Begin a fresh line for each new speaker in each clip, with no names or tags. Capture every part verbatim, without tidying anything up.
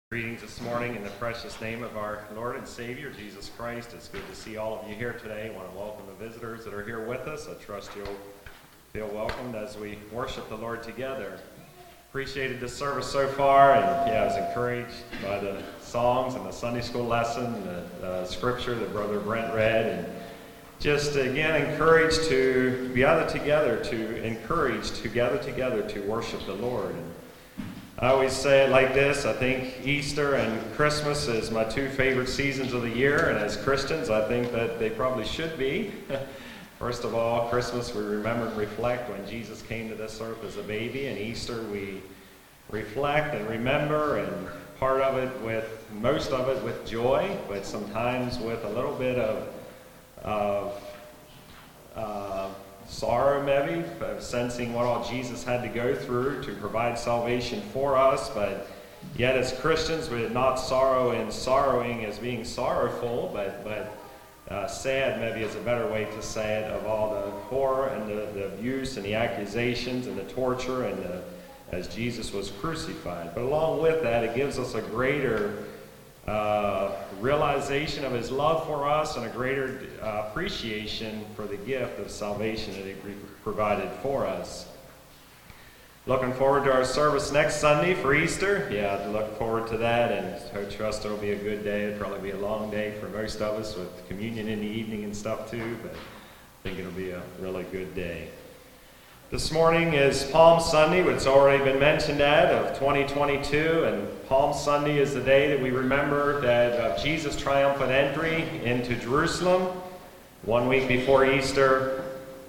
Greetings this morning in the precious name of our Lord and Savior, Jesus Christ. It's good to see all of you here today. I want to welcome the visitors that are here with us. I trust you'll feel welcomed as we worship the Lord together. Appreciated this service so far, and yeah, I was encouraged by the songs and the Sunday school lesson, the uh, scripture that Brother Brent read, and just again encouraged to gather together, to encourage to gather together to worship the Lord. And I always say it like this: I think Easter and Christmas is my two favorite seasons of the year, and as Christians, I think that they probably should be. First of all, Christmas, we remember and reflect when Jesus came to this earth as a baby, and Easter, we reflect and remember, and part of it with, most of it with joy, but sometimes with a little bit of, of uh, sorrow maybe, of sensing what all Jesus had to go through to provide salvation for us, but yet as Christians, we're not sorrow in sorrowing as being sorrowful, but, but uh, sad maybe is a better way to say it, of all the horror and the, the abuse and the accusations and the torture and the, as Jesus was crucified. But along with that, it gives us a greater Uh, realization of his love for us and a greater uh, appreciation for the gift of salvation that he provided for us. Looking forward to our service next Sunday for Easter. Yeah, I look forward to that, and I trust it'll be a good day. It'll probably be a long day for most of us with communion in the evening and stuff too, but I think it'll be a really good day. This morning is Palm Sunday, which has already been mentioned at, of twenty twenty-two, and Palm Sunday is the day that we remember that of Jesus' triumphant entry into Jerusalem, one week before Easter.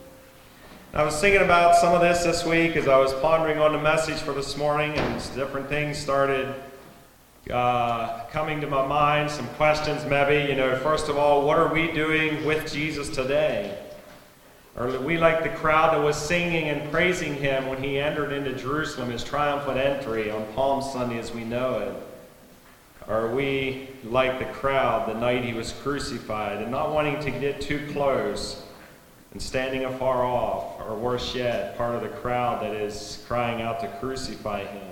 I was thinking about some of this this week as I was pondering on the message for this morning, and different things started uh, coming to my mind, some questions maybe. You know, first of all, what are we doing with Jesus today? Or are we like the crowd that was singing and praising him when he entered into Jerusalem, his triumphant entry on Palm Sunday as we know it? Or are we like the crowd the night he was crucified and not wanting to get too close and standing afar off? Or worse yet, part of the crowd that is crying out to crucify him?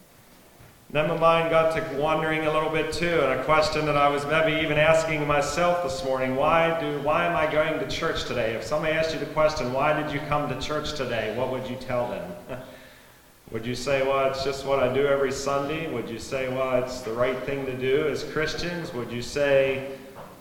Then my mind got to wondering a little bit too, and a question that I was maybe even asking myself this morning: why do why am I going to church today? If somebody asked you the question, why did you come to church today? What would you tell them? Would you say, well, it's just what I do every Sunday? Would you say, well, it's the right thing to do as Christians? Would you say,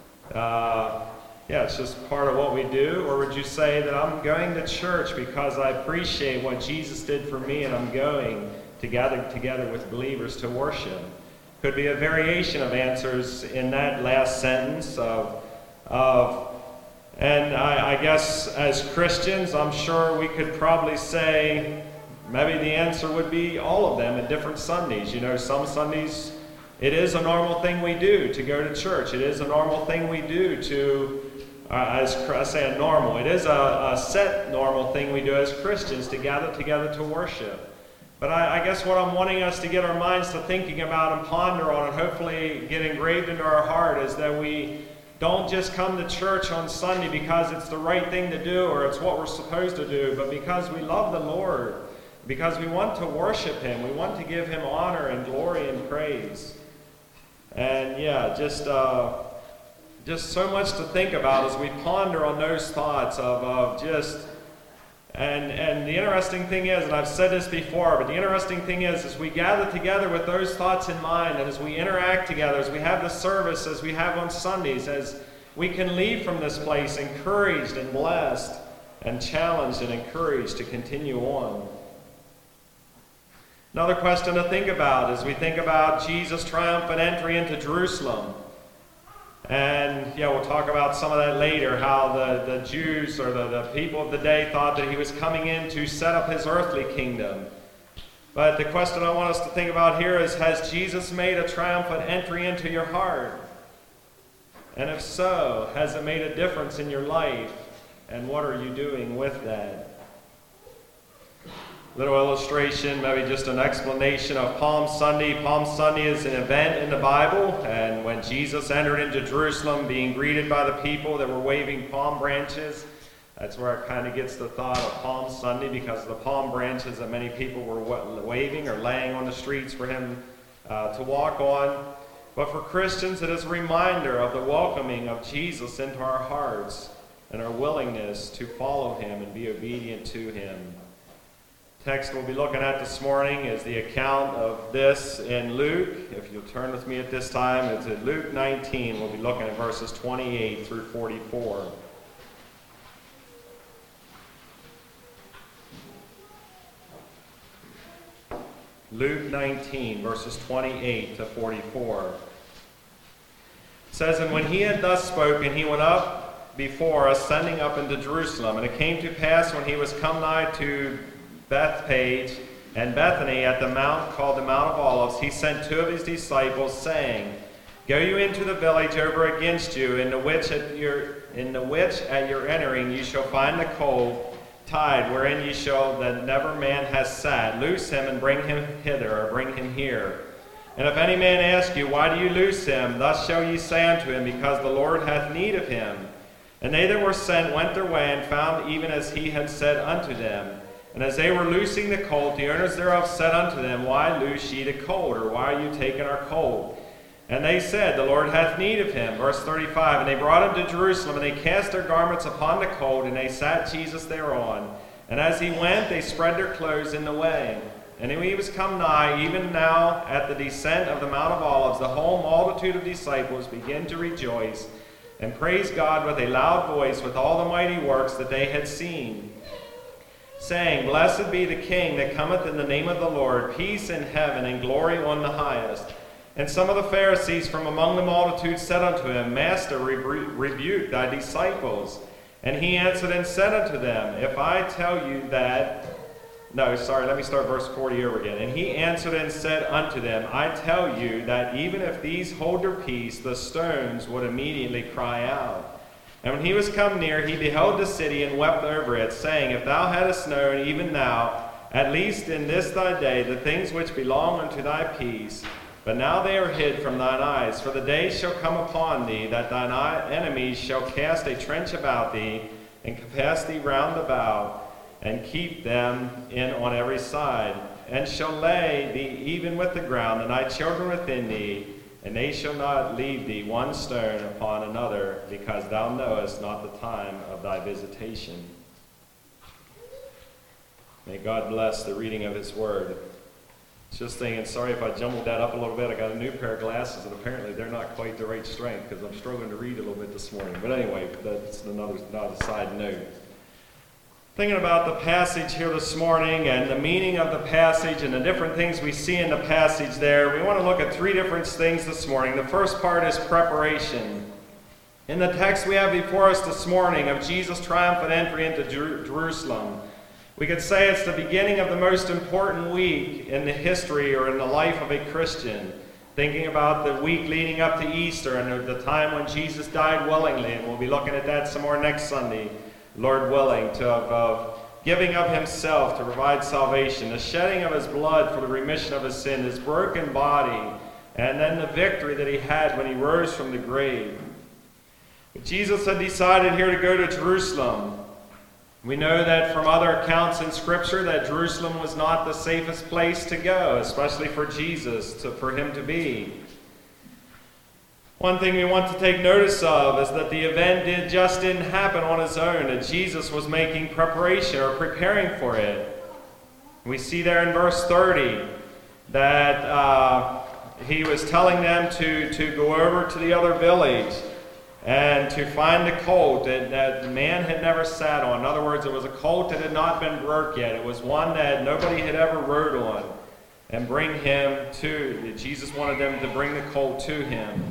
uh, yeah, it's just part of what we do? Or would you say that I'm going to church because I appreciate what Jesus did for me, and I'm going to gather together with believers to worship? Could be a variation of answers in that last sentence of, of and I, I guess as Christians, I'm sure we could probably say maybe the answer would be all of them at different Sundays. You know, some Sundays it is a normal thing we do to go to church. It is a normal thing we do to, uh, as I say, a normal. It is a, a set normal thing we do as Christians to gather together to worship. But I, I guess what I'm wanting us to get our minds to thinking about and ponder on, and hopefully get engraved into our heart, is that we don't just come to church on Sunday because it's the right thing to do or it's what we're supposed to do, but because we love the Lord, because we want to worship him, we want to give him honor and glory and praise. And yeah, just uh, just so much to think about as we ponder on those thoughts of, of just And and the interesting thing is, and I've said this before, but the interesting thing is, as we gather together with those thoughts in mind, and as we interact together, as we have the service, as we have on Sundays, as we can leave from this place encouraged and blessed and challenged and encouraged to continue on. Another question to think about as we think about Jesus' triumphant entry into Jerusalem. And yeah, we'll talk about some of that later, how the, the Jews or the, the people of the day thought that he was coming in to set up his earthly kingdom. But the question I want us to think about here is, has Jesus made a triumphant entry into your heart? And if so, has it made a difference in your life? And what are you doing with that? Little illustration, maybe just an explanation of Palm Sunday. Palm Sunday is an event in the Bible, and when Jesus entered into Jerusalem, being greeted by the people that were waving palm branches, that's where it kind of gets the thought of Palm Sunday, because of the palm branches that many people were waving or laying on the streets for him uh, to walk on. But for Christians, it is a reminder of the welcoming of Jesus into our hearts and our willingness to follow him and be obedient to him. Text we'll be looking at this morning is the account of this in Luke. If you'll turn with me at this time, it's in Luke nineteen. We'll be looking at verses twenty-eight through forty-four. Luke nineteen, verses twenty-eight to forty-four. It says, "And when he had thus spoken, he went up before, ascending up into Jerusalem. And it came to pass, when he was come nigh to Bethphage and Bethany at the mount called the Mount of Olives, he sent two of his disciples, saying, Go you into the village over against you, in the which at your in the which at your entering you shall find the colt tied, wherein ye shall that never man has sat. Loose him and bring him hither, or bring him here. And if any man ask you, Why do you loose him? Thus shall ye say unto him, Because the Lord hath need of him. And they that were sent went their way, and found even as he had said unto them. And as they were loosing the colt, the owners thereof said unto them, Why loose ye the colt? Or why are you taking our colt? And they said, The Lord hath need of him. Verse thirty-five, And they brought him to Jerusalem, and they cast their garments upon the colt, and they sat Jesus thereon. And as he went, they spread their clothes in the way. And when he was come nigh, even now at the descent of the Mount of Olives, the whole multitude of disciples began to rejoice, and praise God with a loud voice with all the mighty works that they had seen, saying, Blessed be the King that cometh in the name of the Lord, peace in heaven and glory on the highest. And some of the Pharisees from among the multitude said unto him, Master, rebu- rebuke thy disciples. And he answered and said unto them, If I tell you that... No, sorry, let me start verse forty over again. And he answered and said unto them, I tell you that even if these hold their peace, the stones would immediately cry out. And when he was come near, he beheld the city and wept over it, saying, If thou hadst known, even now, at least in this thy day, the things which belong unto thy peace, but now they are hid from thine eyes. For the day shall come upon thee, that thine enemies shall cast a trench about thee, and compass thee round about, and keep them in on every side, and shall lay thee even with the ground, and thy children within thee, and they shall not leave thee one stone upon another, because thou knowest not the time of thy visitation." May God bless the reading of his word. Just thinking, sorry if I jumbled that up a little bit. I got a new pair of glasses, and apparently they're not quite the right strength because I'm struggling to read a little bit this morning. But anyway, that's another, another side note. Thinking about the passage here this morning and the meaning of the passage and the different things we see in the passage there, we want to look at three different things this morning. The first part is preparation. In the text we have before us this morning of Jesus' triumphant entry into Jer- Jerusalem, we could say it's the beginning of the most important week in the history or in the life of a Christian. Thinking about the week leading up to Easter and the time when Jesus died willingly, and we'll be looking at that some more next Sunday, Lord willing, to of, of giving of himself to provide salvation, the shedding of his blood for the remission of his sin, his broken body, and then the victory that he had when he rose from the grave. But Jesus had decided here to go to Jerusalem. We know that from other accounts in Scripture that Jerusalem was not the safest place to go, especially for Jesus, to, for him to be. One thing we want to take notice of is that the event did, just didn't happen on its own, that Jesus was making preparation or preparing for it. We see there in verse thirty that uh, he was telling them to, to go over to the other village and to find the colt that, that man had never sat on. In other words, it was a colt that had not been broke yet. It was one that nobody had ever rode on, and bring him to, Jesus wanted them to bring the colt to him.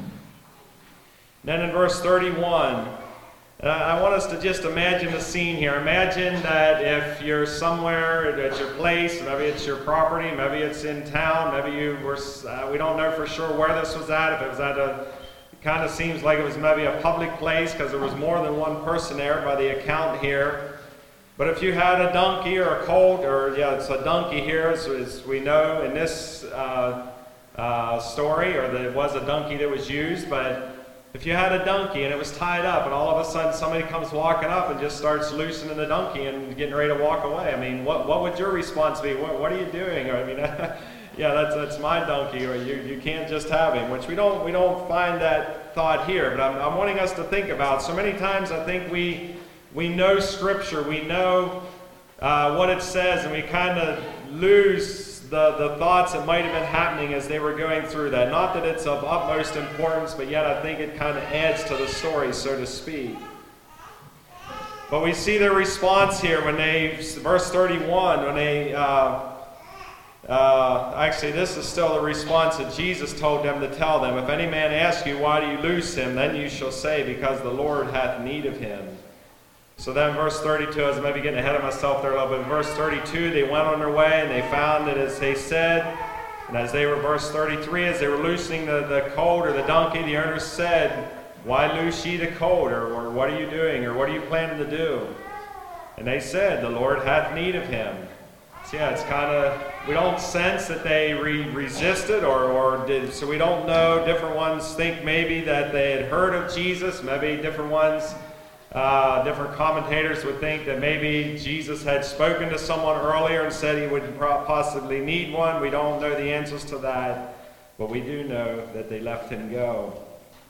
Then in verse thirty-one, uh, I want us to just imagine the scene here. Imagine that if you're somewhere at your place, maybe it's your property, maybe it's in town, maybe you were, uh, we don't know for sure where this was at, if it was at a, it kind of seems like it was maybe a public place because there was more than one person there by the account here. But if you had a donkey or a colt, or yeah, it's a donkey here, as, as we know in this uh, uh, story, or that it was a donkey that was used, but if you had a donkey and it was tied up and all of a sudden somebody comes walking up and just starts loosening the donkey and getting ready to walk away, I mean, what what would your response be? What, what are you doing? Or, I mean, yeah, that's that's my donkey, or you, you can't just have him, which we don't we don't find that thought here. But I'm, I'm wanting us to think about. So many times I think we we know Scripture, we know uh, what it says, and we kind of lose the, the thoughts that might have been happening as they were going through that. Not that it's of utmost importance, but yet I think it kind of adds to the story, so to speak. But we see their response here when they, verse thirty-one, when they, uh, uh, actually this is still the response that Jesus told them to tell them. If any man ask you, why do you loose him? Then you shall say, because the Lord hath need of him. So then verse thirty-two, I was maybe getting ahead of myself there a little bit. In verse thirty-two, they went on their way and they found that as they said, and as they were, verse thirty-three, as they were loosing the, the colt or the donkey, the owner said, why loose ye the colt? Or, or what are you doing? Or what are you planning to do? And they said, the Lord hath need of him. So yeah, it's kind of, we don't sense that they re- resisted or, or did, so we don't know. Different ones think maybe that they had heard of Jesus. Maybe different ones, uh, different commentators would think that maybe Jesus had spoken to someone earlier and said he would possibly need one. We don't know the answers to that, but we do know that they let him go.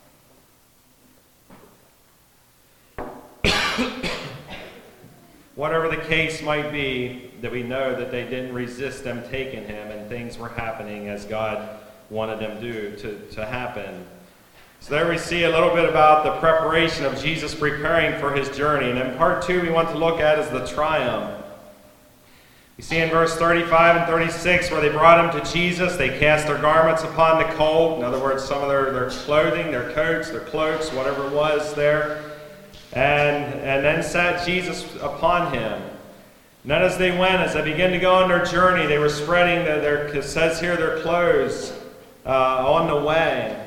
Whatever the case might be, that we know that they didn't resist them taking him, and things were happening as God wanted them to, to, to happen. So there we see a little bit about the preparation of Jesus preparing for his journey. And in part two, we want to look at is the triumph. You see in verse thirty-five and thirty-six, where they brought him to Jesus, they cast their garments upon the colt. In other words, some of their, their clothing, their coats, their cloaks, whatever it was there. And, and then sat Jesus upon him. And then as they went, as they began to go on their journey, they were spreading their, their it says here, their clothes uh, on the way.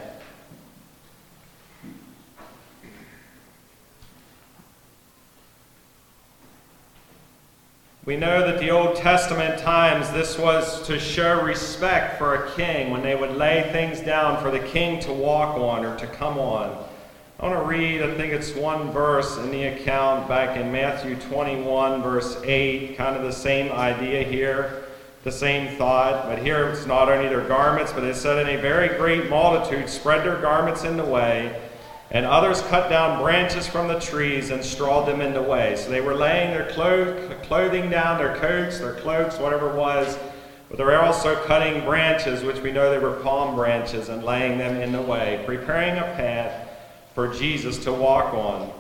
We know that the Old Testament times, this was to show respect for a king when they would lay things down for the king to walk on or to come on. I want to read, I think it's one verse in the account back in Matthew twenty-one, verse eight, kind of the same idea here, the same thought. But here it's not only their garments, but it said, and a very great multitude spread their garments in the way, and others cut down branches from the trees and strawed them in the way. So they were laying their clothing down, their coats, their cloaks, whatever it was, but they were also cutting branches, which we know they were palm branches, and laying them in the way, preparing a path for Jesus to walk on.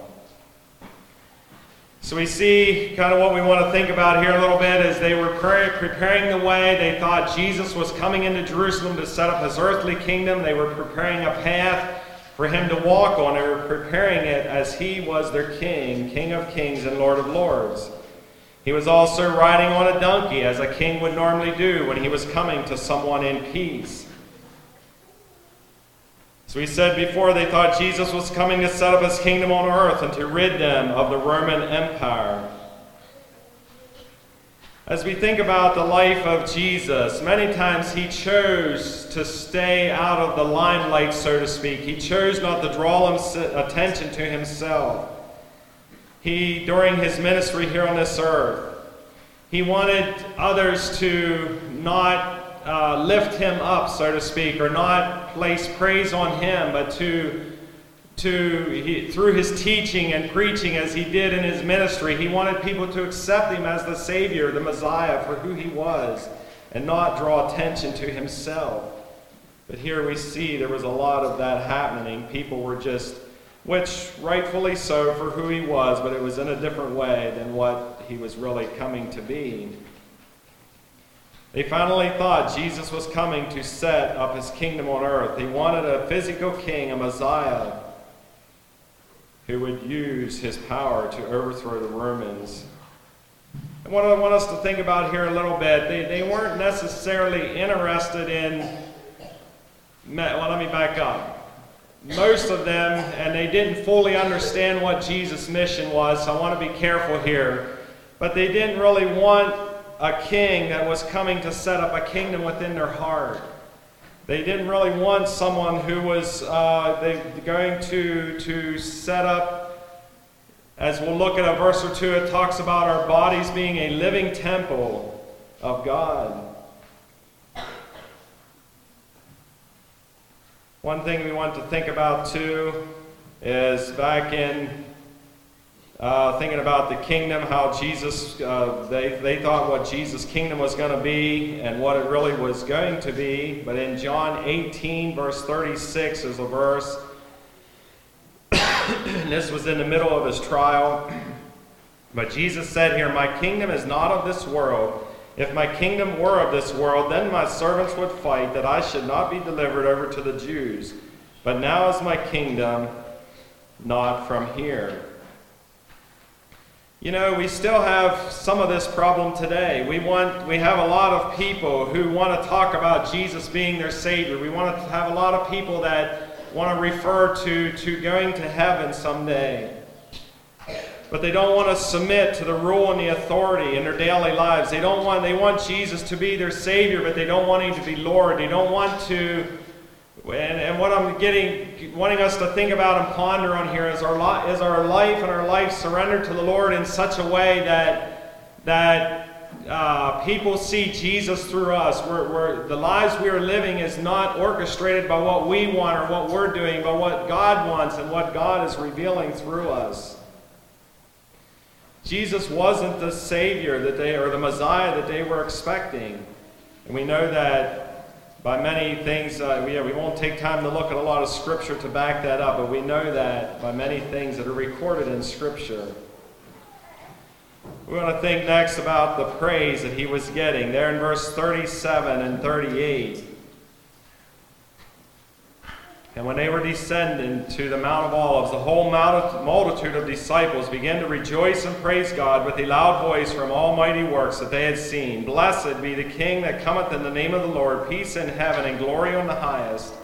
So we see kind of what we want to think about here a little bit as they were preparing the way. They thought Jesus was coming into Jerusalem to set up his earthly kingdom. They were preparing a path for him to walk on. They were preparing it as he was their king, King of kings and Lord of lords. He was also riding on a donkey, as a king would normally do when he was coming to someone in peace. So we said before, they thought Jesus was coming to set up his kingdom on earth and to rid them of the Roman Empire. As we think about the life of Jesus, many times he chose to stay out of the limelight, so to speak. He chose not to draw attention to himself. He, during his ministry here on this earth, he wanted others to not Uh, lift him up, so to speak, or not place praise on him, but to, to he, through his teaching and preaching as he did in his ministry, he wanted people to accept him as the Savior, the Messiah, for who he was, and not draw attention to himself. But here we see there was a lot of that happening. People were just, which rightfully so for who he was, but it was in a different way than what he was really coming to be. They finally thought Jesus was coming to set up his kingdom on earth. They wanted a physical king, a Messiah, who would use his power to overthrow the Romans. And what I want us to think about here a little bit, they, they weren't necessarily interested in, well, let me back up. Most of them, and they didn't fully understand what Jesus' mission was, so I want to be careful here. But they didn't really want a king that was coming to set up a kingdom within their heart. They didn't really want someone who was uh, they, going to, to set up, as we'll look at a verse or two, it talks about our bodies being a living temple of God. One thing we want to think about too is back in uh, thinking about the kingdom, how Jesus, uh, they, they thought what Jesus' kingdom was going to be and what it really was going to be. But in John eighteen, verse thirty-six is a verse, and this was in the middle of his trial. But Jesus said here, "My kingdom is not of this world. If my kingdom were of this world, then my servants would fight that I should not be delivered over to the Jews. But now is my kingdom not from here." You know, we still have some of this problem today. We want, we have a lot of people who want to talk about Jesus being their Savior. We want to have a lot of people that want to refer to, to going to heaven someday. But they don't want to submit to the rule and the authority in their daily lives. They don't want, they want Jesus to be their Savior, but they don't want Him to be Lord. They don't want to, and, and what I'm getting, wanting us to think about and ponder on here is our, li- is our life and our life surrendered to the Lord in such a way that, that uh, people see Jesus through us. We're, we're, the lives we are living is not orchestrated by what we want or what we're doing, but what God wants and what God is revealing through us. Jesus wasn't the Savior that they, or the Messiah that they were expecting. And we know that by many things, uh, we, yeah, we won't take time to look at a lot of Scripture to back that up, but we know that by many things that are recorded in Scripture. We want to think next about the praise that He was getting. There in verse thirty-seven and thirty-eight. "And when they were descending to the Mount of Olives, the whole multitude of disciples began to rejoice and praise God with a loud voice from almighty works that they had seen. Blessed be the King that cometh in the name of the Lord, peace in heaven and glory on the highest."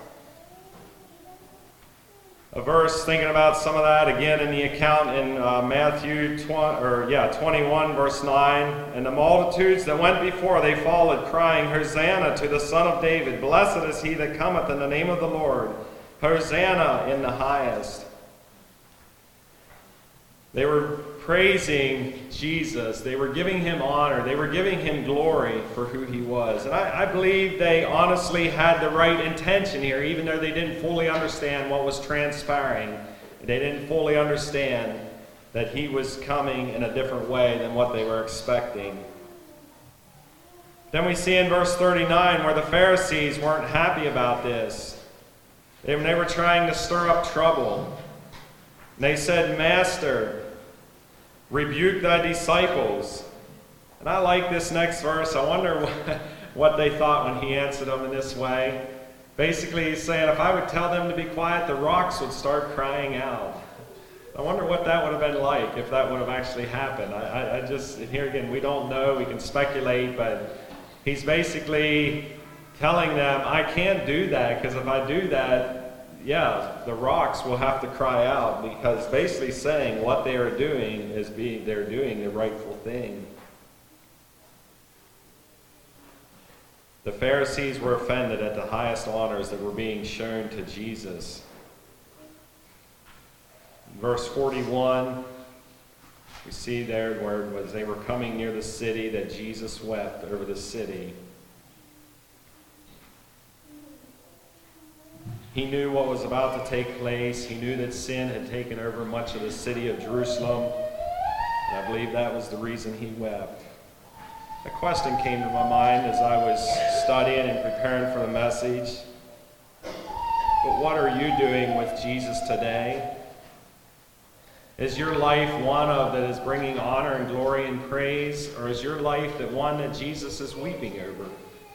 A verse thinking about some of that again in the account in uh, Matthew twenty, or yeah, twenty-one, verse nine. "And the multitudes that went before, they followed, crying, Hosanna to the Son of David. Blessed is he that cometh in the name of the Lord. Hosanna in the highest." They were praising Jesus. They were giving Him honor. They were giving Him glory for who He was. And I, I believe they honestly had the right intention here, even though they didn't fully understand what was transpiring. They didn't fully understand that He was coming in a different way than what they were expecting. Then we see in verse thirty-nine where the Pharisees weren't happy about this. They, they were trying to stir up trouble. And they said, "Master, rebuke thy disciples." And I like this next verse. I wonder what, what they thought when He answered them in this way. Basically, He's saying, if I would tell them to be quiet, the rocks would start crying out. I wonder what that would have been like if that would have actually happened. I, I, I just, here again, we don't know. We can speculate, but He's basically telling them, I can't do that, because if I do that, yeah, the rocks will have to cry out, because basically saying what they are doing is being, they're doing the rightful thing. The Pharisees were offended at the highest honors that were being shown to Jesus. Verse forty-one, we see there where it was they were coming near the city that Jesus wept over the city. He knew what was about to take place. He knew that sin had taken over much of the city of Jerusalem. And I believe that was the reason he wept. A question came to my mind as I was studying and preparing for the message. But what are you doing with Jesus today? Is your life one of that is bringing honor and glory and praise? Or is your life that one that Jesus is weeping over?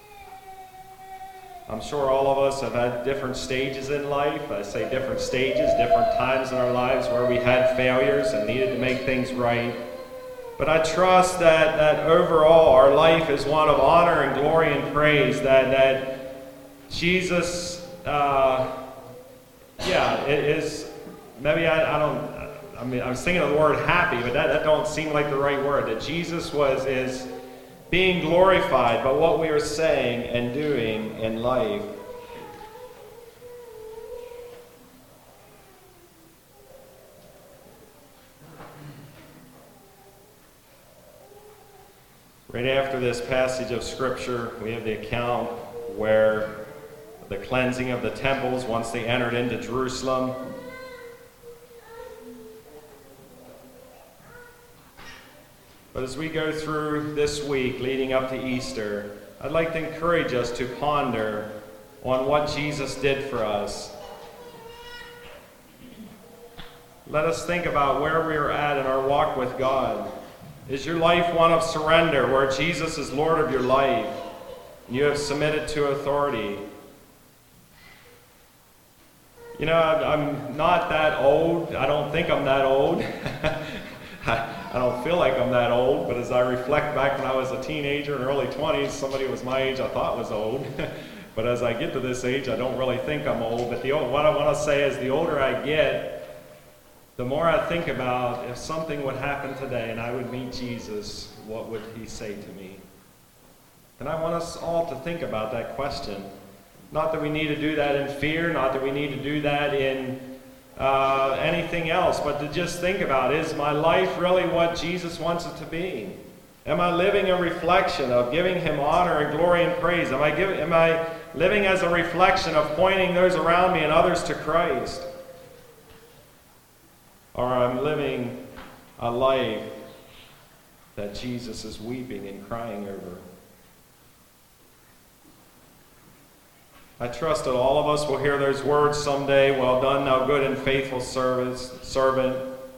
I'm sure all of us have had different stages in life. I say different stages, different times in our lives where we had failures and needed to make things right. But I trust that, that overall our life is one of honor and glory and praise, that, that Jesus, uh, yeah, it is, maybe I, I don't, I mean, I was thinking of the word happy, but that, that don't seem like the right word, that Jesus was, is being glorified by what we are saying and doing in life. Right after this passage of Scripture, we have the account where the cleansing of the temples once they entered into Jerusalem. But as we go through this week leading up to Easter, I'd like to encourage us to ponder on what Jesus did for us. Let us think about where we are at in our walk with God. Is your life one of surrender, where Jesus is Lord of your life, and you have submitted to authority? You know, I'm not that old. I don't think I'm that old. I don't feel like I'm that old, but as I reflect back when I was a teenager in early twenties, somebody who was my age I thought was old. But as I get to this age, I don't really think I'm old. But the old, what I want to say is the older I get, the more I think about if something would happen today and I would meet Jesus, what would he say to me? And I want us all to think about that question. Not that we need to do that in fear, not that we need to do that in uh, anything else, but to just think about, is my life really what Jesus wants it to be? Am I living a reflection of giving him honor and glory and praise? Am I, giving, am I living as a reflection of pointing those around me and others to Christ? Or I'm living a life that Jesus is weeping and crying over? I trust that all of us will hear those words someday. Well done, thou good and faithful service, servant.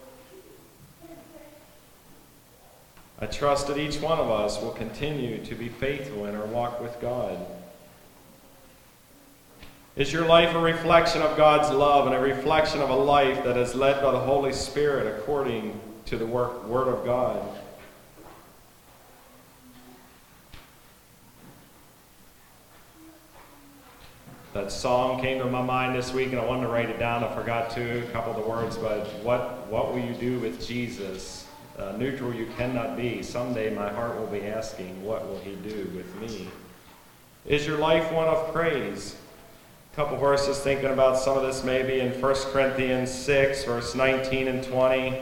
I trust that each one of us will continue to be faithful in our walk with God. Is your life a reflection of God's love and a reflection of a life that is led by the Holy Spirit according to the work, Word of God? That song came to my mind this week, and I wanted to write it down. I forgot to, a couple of the words, but what, what will you do with Jesus? Uh, neutral you cannot be. Someday my heart will be asking, what will he do with me? Is your life one of praise? A couple verses thinking about some of this maybe in First Corinthians six, verse nineteen and twenty.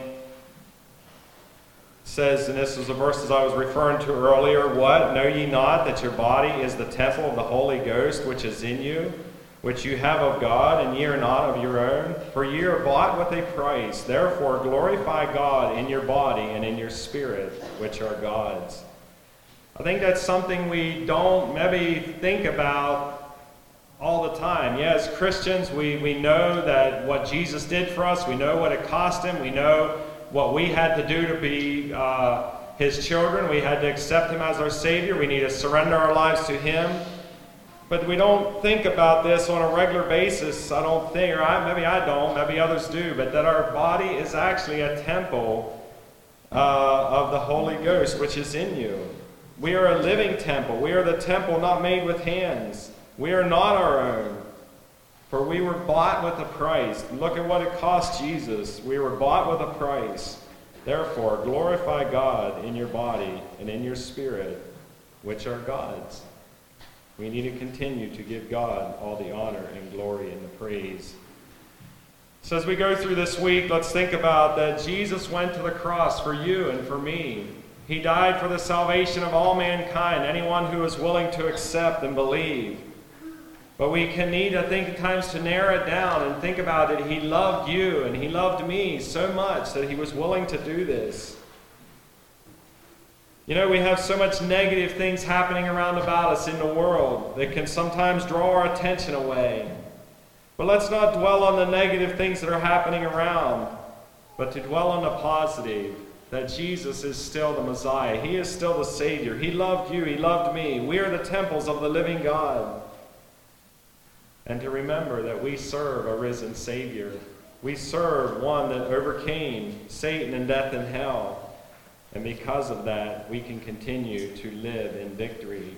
It says, and this is the verses I was referring to earlier, what? Know ye not that your body is the temple of the Holy Ghost, which is in you, which you have of God, and ye are not of your own? For ye are bought with a price. Therefore glorify God in your body and in your spirit, which are God's. I think that's something we don't maybe think about all the time. Yeah, as Christians, we, we know that what Jesus did for us, we know what it cost him, we know what we had to do to be uh, his children. We had to accept him as our Savior. We need to surrender our lives to him. But we don't think about this on a regular basis. I don't think, or I, maybe I don't, maybe others do, but that our body is actually a temple uh, of the Holy Ghost, which is in you. We are a living temple. We are the temple not made with hands. We are not our own. For we were bought with a price. Look at what it cost Jesus. We were bought with a price. Therefore, glorify God in your body and in your spirit, which are God's. We need to continue to give God all the honor and glory and the praise. So as we go through this week, let's think about that Jesus went to the cross for you and for me. He died for the salvation of all mankind, anyone who is willing to accept and believe. But we can need, I think, at times to narrow it down and think about it. He loved you and he loved me so much that he was willing to do this. You know, we have so much negative things happening around about us in the world that can sometimes draw our attention away. But let's not dwell on the negative things that are happening around, but to dwell on the positive, that Jesus is still the Messiah. He is still the Savior. He loved you. He loved me. We are the temples of the living God. And to remember that we serve a risen Savior. We serve one that overcame Satan and death and hell. And because of that, we can continue to live in victory.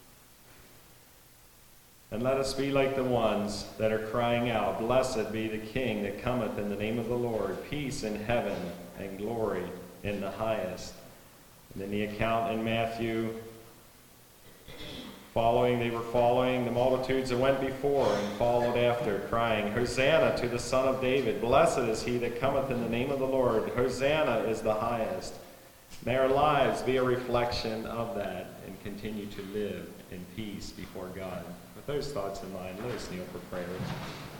And let us be like the ones that are crying out, blessed be the King that cometh in the name of the Lord, peace in heaven and glory in the highest. And in the account in Matthew, Following, they were following the multitudes that went before and followed after, crying, Hosanna to the Son of David. Blessed is he that cometh in the name of the Lord. Hosanna is the highest. May our lives be a reflection of that and continue to live in peace before God. With those thoughts in mind, let us kneel for prayer.